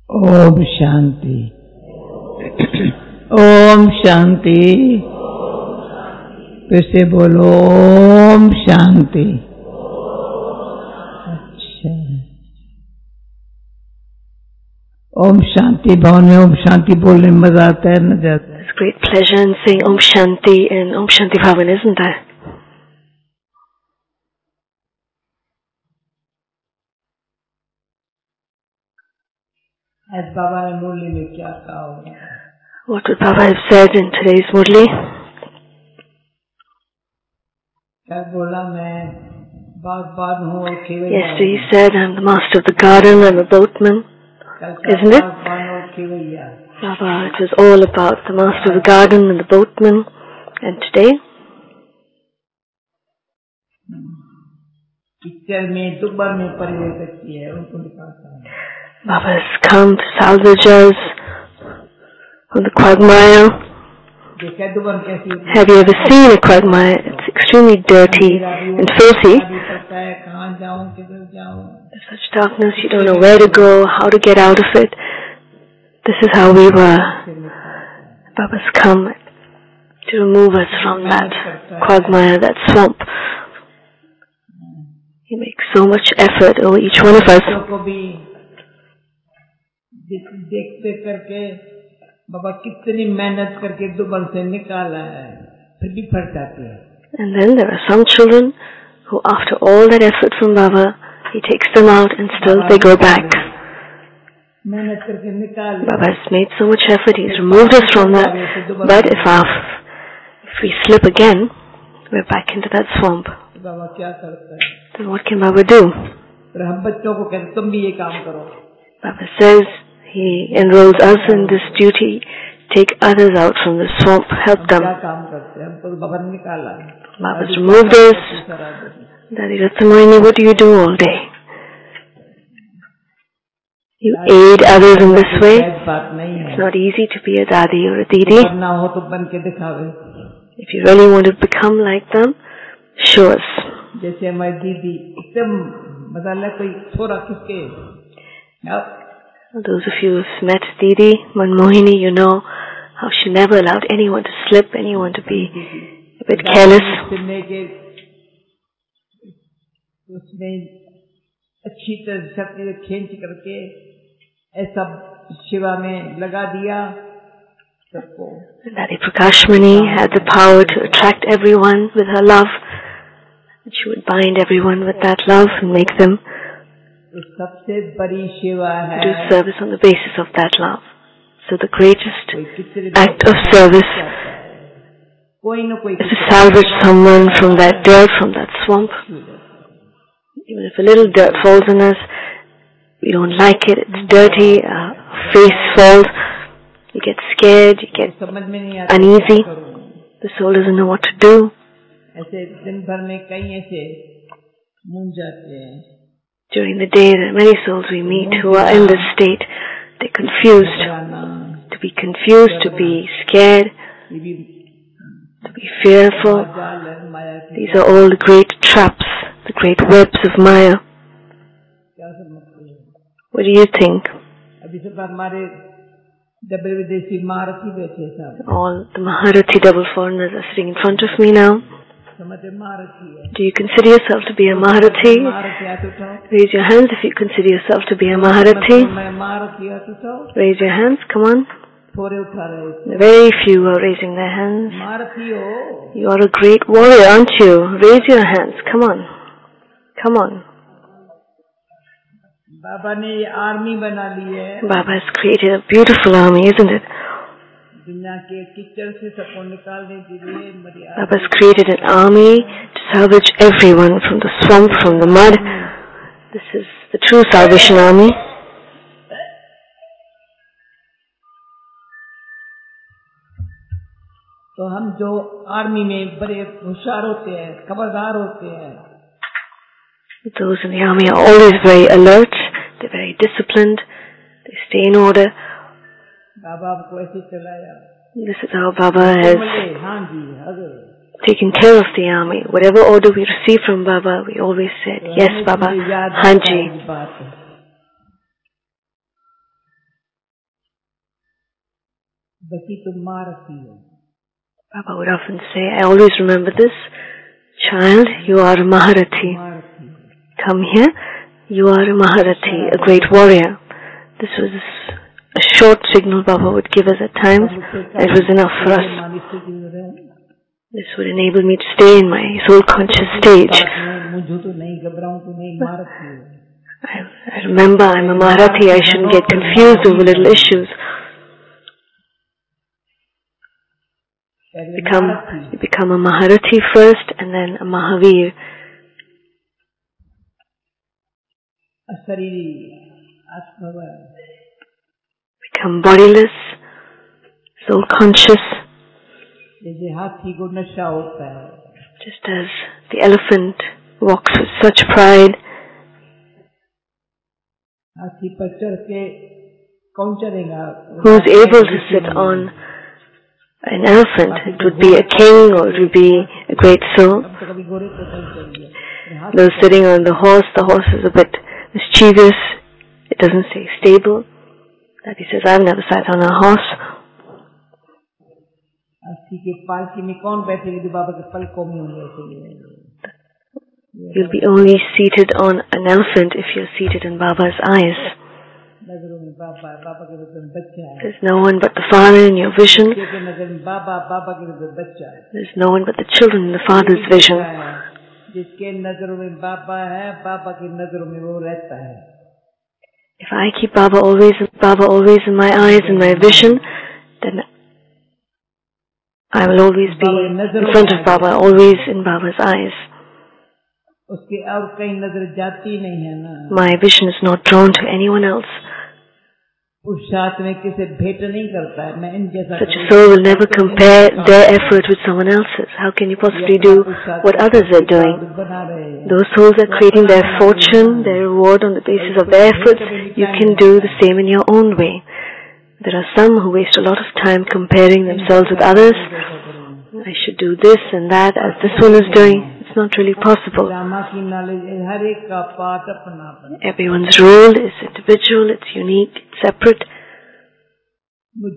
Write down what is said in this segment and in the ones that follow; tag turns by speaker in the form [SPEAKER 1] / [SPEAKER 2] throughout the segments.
[SPEAKER 1] ओम शांति। ओम शांति। फिर से बोलो ओम शांति। अच्छा, ओम शांति भवन में ओम शांति बोलने में मजा आता है न जाता है?
[SPEAKER 2] There's great pleasure in saying Om Shanti in Om Shanti Bhavan, isn't there?
[SPEAKER 1] आज बाबा ने मुरली में क्या कहा होगा?
[SPEAKER 2] What would Baba have said in today's Murli?
[SPEAKER 1] क्या बोला? मैं बागबान हूँ और केवल
[SPEAKER 2] Yesterday he said, I'm the master of the garden, I'm a boatman. Isn't it? Baba, it was all about the master of the garden and the boatman. And today?
[SPEAKER 1] Picture में दुबर में परिवर्तित किया है, उनको दिखाता है।
[SPEAKER 2] Baba has come to salvage us from the quagmire. Have you ever seen a quagmire? It's extremely dirty and filthy. There's such darkness, you don't know where to go, how to get out of it. This is how we were. Baba's come to remove us from that quagmire, that swamp. He makes so much effort over each one of us.
[SPEAKER 1] देखते करके बाबा कितनी मेहनत करके दुबल से निकाला है, फिर भी फट जाते हैं।
[SPEAKER 2] And then there are some children who, after all that effort from Baba, he takes them out and still they go back.
[SPEAKER 1] मेहनत करके निकाल।
[SPEAKER 2] Baba has made so much effort, he's removed us from that. But if we slip again, we're back into that swamp.
[SPEAKER 1] बाबा क्या करता है?
[SPEAKER 2] Then what can Baba do?
[SPEAKER 1] फिर हम बच्चों को कहते तुम भी ये काम करो।
[SPEAKER 2] Baba says he enrolls us in this duty, take others out from the swamp, help them. Baba's removed us. Daddy Rathamoyini, what do you do all day? You aid others in this way. It's not easy to be a Dadi or a Didi. If you really want to become like them, show us. Those of you who've met Didi Manmohini, you know how she never allowed anyone to slip, anyone to be a bit careless. Daddy Prakashmani had the power to attract everyone with her love. And she would bind everyone with that love and make them do service on the basis of that love. So the greatest act of service is to salvage someone from that dirt, from that swamp. Even if a little dirt falls on us, we don't like it, it's dirty, our face falls, you get scared, you get uneasy, the soul doesn't know what to do. During the day, there are many souls we meet who are in this state. They're confused. To be confused, to be scared, to be fearful. These are all the great traps, the great webs of Maya. What do you think? All the Maharathi double foreigners are sitting in front of me now. Do you consider yourself to be a Maharathi? Raise your hands if you consider yourself to be a Maharathi. Raise your hands, come on. Very few are raising their hands. You are a great warrior, aren't you? Raise your hands, come on. Come on. Baba has created a beautiful army, isn't it? Baba has created an army to salvage everyone from the swamp, from the mud. This is the true Salvation Army. Those in the army are always very alert, they're very disciplined, they stay in order. This is how Baba has taken care of the army. Whatever order we receive from Baba, we always said, yes Baba, Hanji. Baba would often say, I always remember this, child, you are a Maharathi. Come here, you are a Maharathi, a great warrior. This was a short signal Baba would give us at times. It was enough for us. This would enable me to stay in my soul conscious stage. I remember I'm a Maharathi, I shouldn't get confused over little issues. You become a Maharathi first and then a Mahavir. Become bodiless, soul conscious. Just as the elephant walks with such pride. Who's able to sit on an elephant? It would be a king or it would be a great soul. Those sitting on the horse is a bit mischievous. It doesn't stay stable. Daddy says, I've never sat on a horse. You'll be only seated on an elephant if you're seated in Baba's eyes. There's no one but the Father in your vision. There's no one but the children in the Father's vision. If I keep Baba always in my eyes, in my vision, then I will always be in front of Baba, always in Baba's eyes. My vision is not drawn to anyone else. Such a soul will never compare their effort with someone else's. How can you possibly do what others are doing? Those souls are creating their fortune, their reward on the basis of their efforts. You can do the same in your own way. There are some who waste a lot of time comparing themselves with others. I should do this and that as this one is doing. It's not really possible. Everyone's role is individual, it's unique, it's separate.
[SPEAKER 1] My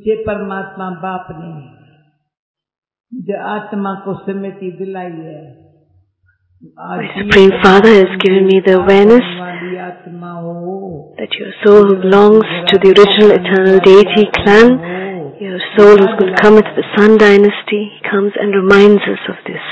[SPEAKER 2] Supreme Father has given me the awareness that your soul who belongs to the original eternal deity clan, your soul who's going to come into the Sun dynasty, he comes and reminds us of this.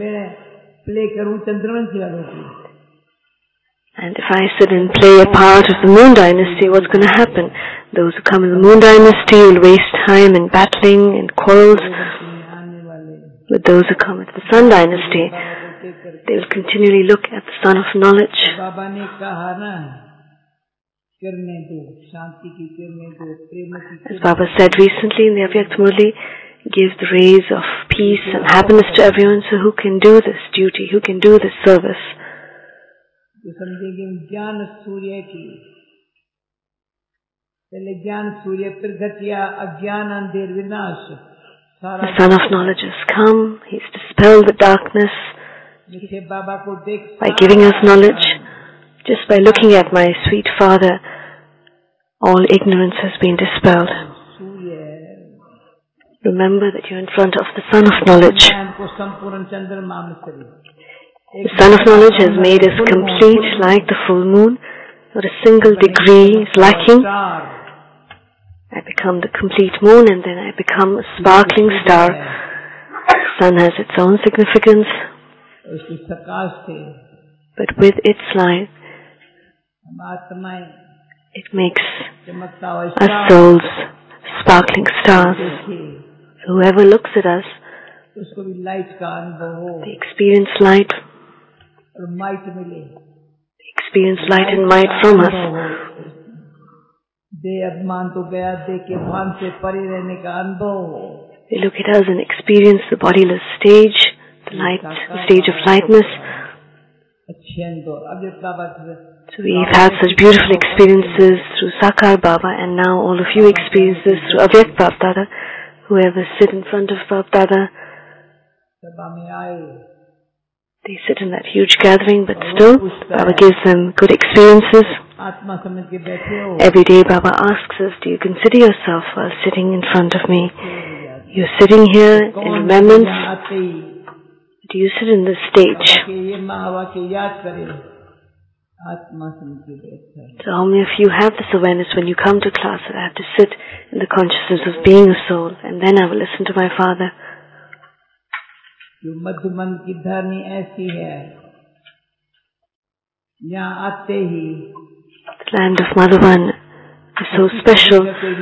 [SPEAKER 2] And if I sit and play a part of the Moon dynasty, what's going to happen? Those who come in the Moon dynasty will waste time in battling and quarrels. But those who come into the Sun dynasty, they will continually look at the sun of knowledge. As Baba said recently in the Avyakt Murli, give the rays of peace and happiness to everyone. So who can do this duty? Who can do this service? The Sun of Knowledge has come. He's dispelled the darkness by giving us knowledge. Just by looking at my sweet Father, all ignorance has been dispelled. Remember that you're in front of the Sun of Knowledge. The Sun of Knowledge has made us complete like the full moon. Not a single degree is lacking. I become the complete moon and then I become a sparkling star. The sun has its own significance. But with its light, it makes our souls sparkling stars. Whoever looks at us, they experience light. They experience light and might from us. They look at us and experience the bodiless stage, the stage of lightness. So we've had such beautiful experiences through Sakar Baba, and now all of you experience this through Avyakt Bab Dada. Whoever sit in front of Bab Dada, they sit in that huge gathering, but still Baba gives them good experiences. Every day Baba asks us, do you consider yourself while sitting in front of me? You're sitting here in remembrance. Do you sit in this stage? So how many of you have this awareness when you come to class that I have to sit in the consciousness of being a soul and then I will listen to my Father? The land of Madhuban is so special.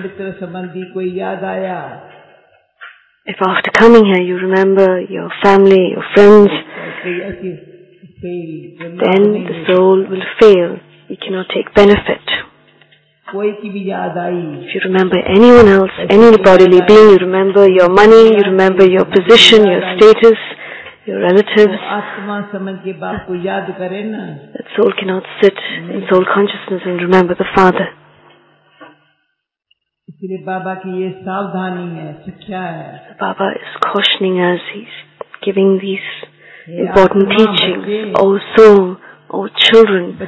[SPEAKER 2] If after coming here you remember your family, your friends, then the soul will fail. You cannot take benefit. If you remember anyone else, any bodily being, you remember your money, you remember your position, your status, your relatives, that soul cannot sit in soul consciousness and remember the Father. So Baba is cautioning us, he's giving these important teachings. Oh soul, oh children,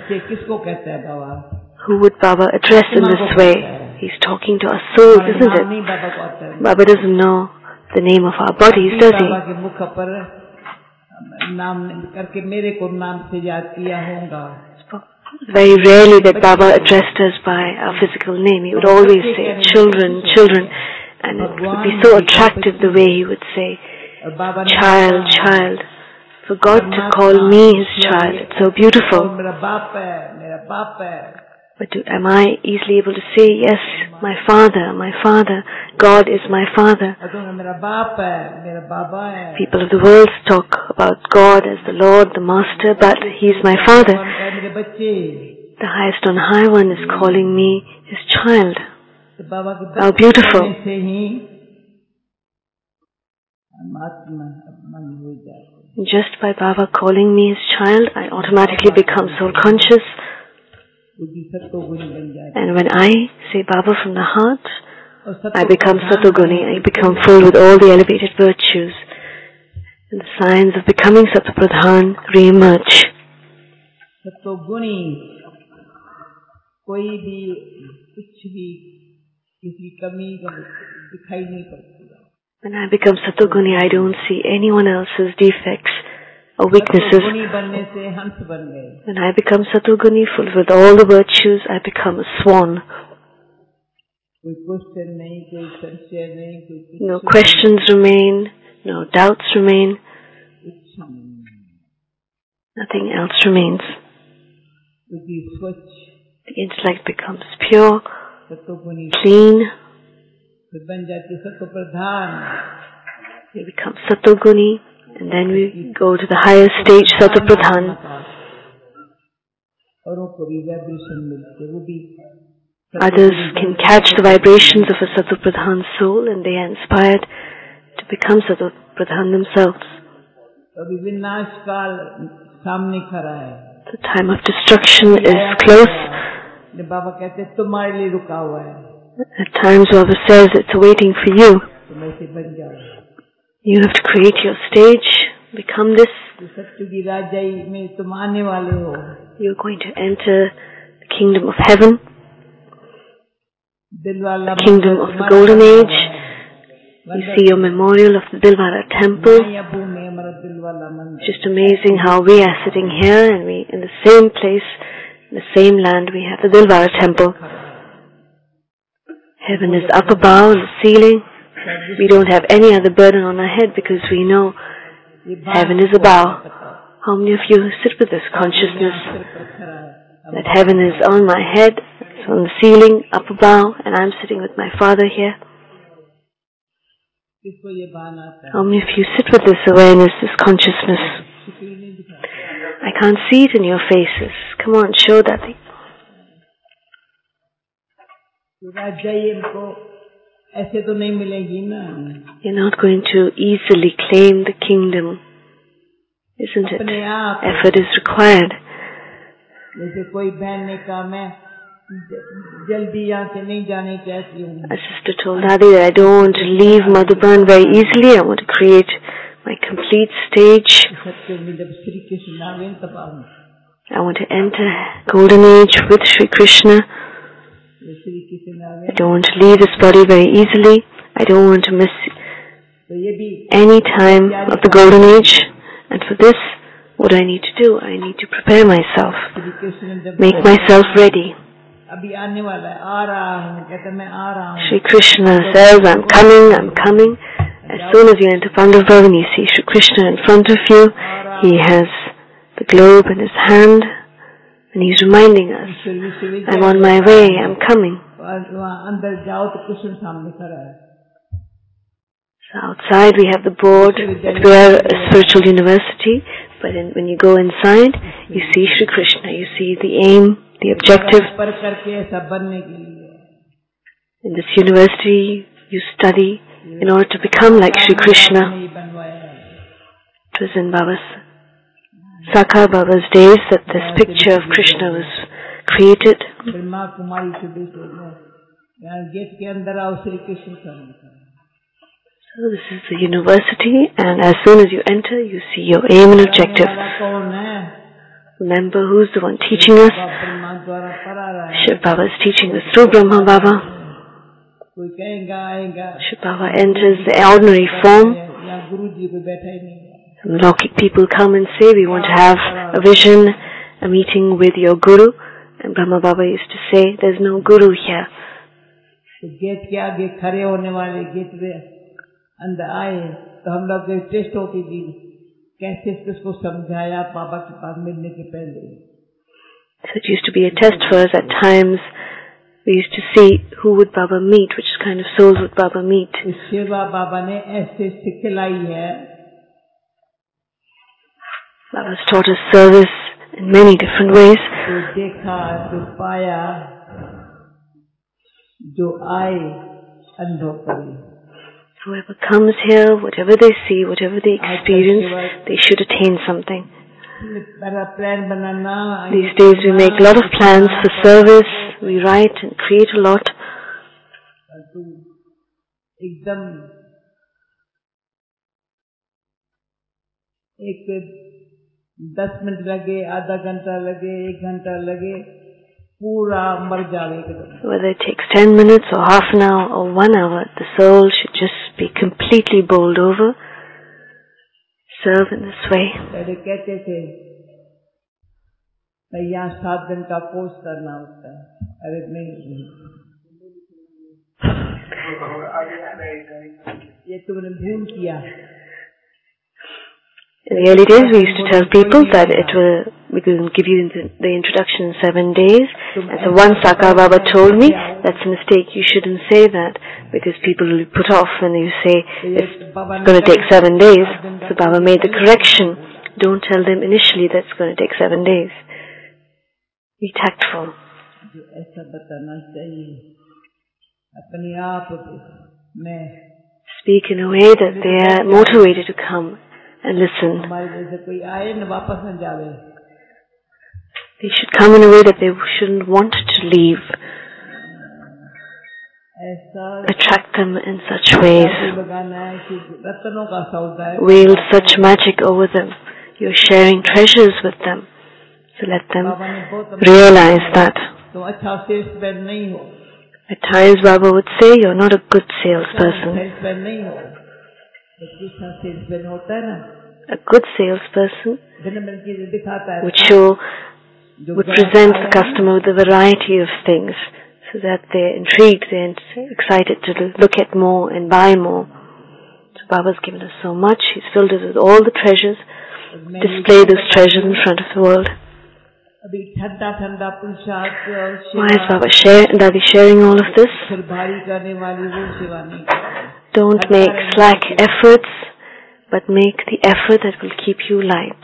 [SPEAKER 2] who would Baba address in this way? He's talking to our souls, isn't it? Baba doesn't know the name of our bodies, does he? Very rarely that Baba addressed us by our physical name. He would always say, children, children. And it would be so attractive the way he would say, child, child. For God to call me his child, it's so beautiful. But am I easily able to say, yes, my Father, God is my Father? People of the world talk about God as the Lord, the Master, but He is my Father. The highest on high one is calling me his child. How beautiful. Just by Baba calling me his child, I automatically become soul conscious. And when I say Baba from the heart, I become Satoguni. I become full with all the elevated virtues. And the signs of becoming Satopradhan re-emerge. When I become Satoguni, I don't see anyone else's defects or weaknesses. When I become Satoguni, full with all the virtues, I become a swan. No questions remain, no doubts remain, nothing else remains. The intellect becomes pure, clean. We become Satoguni. And then we go to the higher stage, Satopradhan. Others can catch the vibrations of a Satopradhan soul and they are inspired to become Satopradhan themselves. The time of destruction is close. At times Baba says it's waiting for you. You have to create your stage, become this. You're going to enter the kingdom of heaven, the kingdom of the golden age. You see your memorial of the Dilwara temple. Just amazing how we are sitting here and we in the same place, in the same land, we have the Dilwara temple. Heaven is up above in the ceiling. We don't have any other burden on our head because we know heaven is above. How many of you sit with this consciousness that heaven is on my head, it's on the ceiling, up above, and I'm sitting with my Father here? How many of you sit with this awareness, this consciousness? I can't see it in your faces. Come on, show that. You're not going to easily claim the kingdom, isn't it? Effort is required. A sister told Adi that I don't want to leave Madhuban very easily. I want to create my complete stage. I want to enter Golden Age with Sri Krishna. I don't want to leave this body very easily. I don't want to miss any time of the Golden Age. And for this, what do I need to do? I need to prepare myself, make myself ready. Sri Krishna says, I'm coming. As soon as you enter Pandava and you see Sri Krishna in front of you, he has the globe in his hand and he's reminding us, I'm on my way, I'm coming. So outside we have the board that we are a spiritual university, but when you go inside, you see Sri Krishna, you see the aim, the objective. In this university, you study in order to become like Sri Krishna. It was in Sakha Baba's days that this picture of Krishna was created. So this is the university, and as soon as you enter, you see your aim and objective. Remember who's the one teaching us? Shiv Baba is teaching us through Brahma Baba. Shiv Baba enters the ordinary form. Some Lokik people come and say, we want to have a vision, a meeting with your Guru. And Brahma Baba used to say, there's no Guru here.
[SPEAKER 1] अंदर आए तो हम लोग test होती थी कैसे इसको समझाया बाबा के पास मिलने के पहले.
[SPEAKER 2] So it used to be a test for us at times. We used to see who would Baba meet, which kind of souls would Baba meet.
[SPEAKER 1] सेवा बाबा ने ऐसे सिखलाई है.
[SPEAKER 2] Baba's taught us service in many different ways.
[SPEAKER 1] जो देखा, जो पाया, जो आए, अनुभव करे.
[SPEAKER 2] Whoever comes here, whatever they see, whatever they experience, they should attain something. These days we make a lot of plans for service, we write and create a lot.
[SPEAKER 1] एक 10 minute लगे, आधा घंटा लगे, 1 घंटा लगे, पूरा मर जावे.
[SPEAKER 2] Whether it takes 10 minutes or half an hour or 1 hour, the soul should just be completely bowled over. Serve in this way.
[SPEAKER 1] पहले कहते थे, यहाँ 7 दिन का कोर्स करना होता है. अरे नहीं, ये तुमने भूल किया.
[SPEAKER 2] In the early days, we used to tell people that we can give you the introduction in 7 days. And so once Sakha Baba told me, that's a mistake, you shouldn't say that, because people will be put off when you say it's going to take 7 days. So Baba made the correction. Don't tell them initially that it's going to take 7 days. Be tactful. Speak in a way that they are motivated to come and listen. They should come in a way that they shouldn't want to leave. Attract them in such ways. Wield such magic over them. You're sharing treasures with them. So let them realize that. At times Baba would say, you're not a good salesperson. A good salesperson would present the customer with a variety of things so that they're intrigued and excited to look at more and buy more. So Baba's given us so much. He's filled us with all the treasures. Display those treasures in front of the world. Why is Baba sharing all of this? Don't make slack efforts, but make the effort that will keep you light.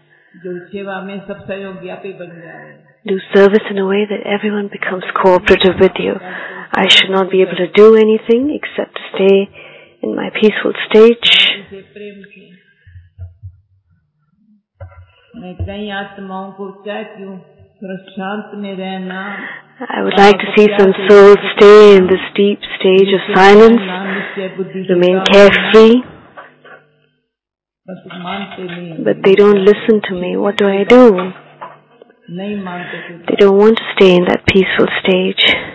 [SPEAKER 2] Do service in a way that everyone becomes cooperative with you. I should not be able to do anything except to stay in my peaceful stage. I would like to see some souls stay in this deep stage of silence, remain carefree, but they don't listen to me. What do I do? They don't want to stay in that peaceful stage.